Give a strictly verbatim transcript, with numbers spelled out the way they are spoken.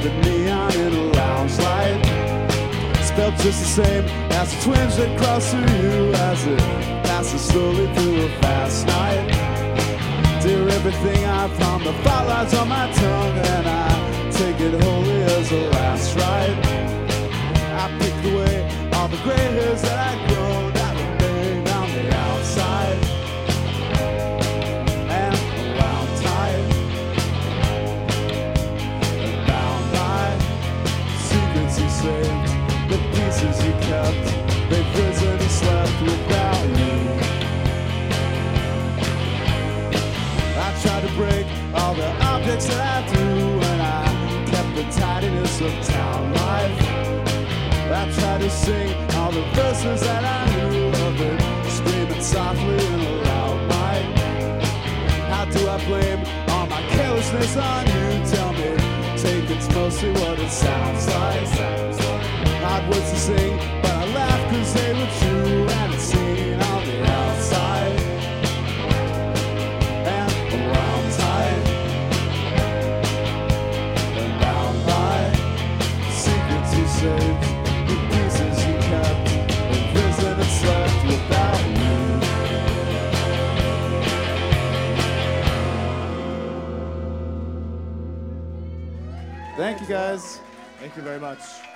the neon in a lounge light. Spelled just the same as the twinge that cross through you as it passes slowly through a fast night. Dear everything I found, the fault lies on my tongue, and I take it wholly as a last ride. I picked away all the gray hairs that I'd grown that remain on the outside, and around tight, and bound by secrets you saved, the pieces you kept, they've risen and slept without you. I tried to break all the objects that I threw, and I kept the tidiness of town life. I tried to sing all the verses that I knew of it, screaming softly in a loud mic. How do I blame all my carelessness on you? Tell me, take it's mostly what it sounds like. Hard words to sing, but I laugh cause they were true, and it's seen on the outside and around tight and bound by secrets you saved, the pieces you kept, in prison and slept without you. Thank you guys. Thank you very much.